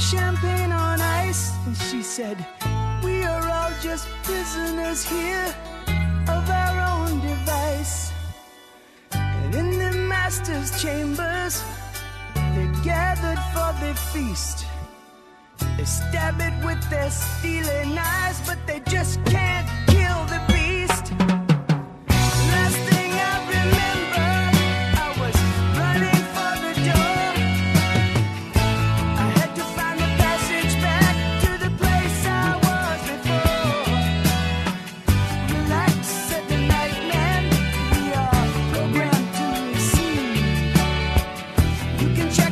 champagne on ice, and she said, we are all just prisoners here of our own device. And in the master's chambers, they're gathered for the feast. They stab it with their steely knives, but they just can't kill the beast. Last thing I remember, I was running for the door. I had to find the passage back to the place I was before. Relax, said the nightman, we are programmed to receive. You can check